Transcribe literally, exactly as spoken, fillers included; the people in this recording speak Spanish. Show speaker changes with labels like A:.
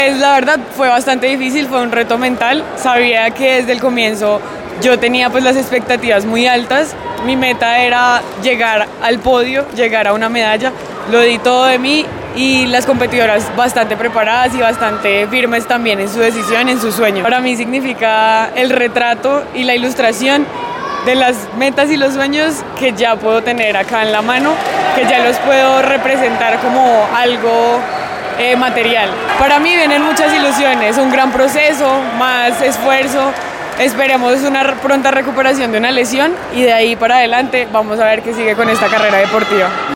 A: Pues la verdad fue bastante difícil, fue un reto mental. Sabía que desde el comienzo yo tenía pues las expectativas muy altas. Mi meta era llegar al podio, llegar a una medalla. Lo di todo de mí y las competidoras bastante preparadas y bastante firmes también en su decisión, en su sueño. Para mí significa el retrato y la ilustración de las metas y los sueños que ya puedo tener acá en la mano, que ya los puedo representar como algo eh, material. Para mí vienen muchas ilusiones, un gran proceso, más esfuerzo. Esperemos una pronta recuperación de una lesión y de ahí para adelante vamos a ver qué sigue con esta carrera deportiva.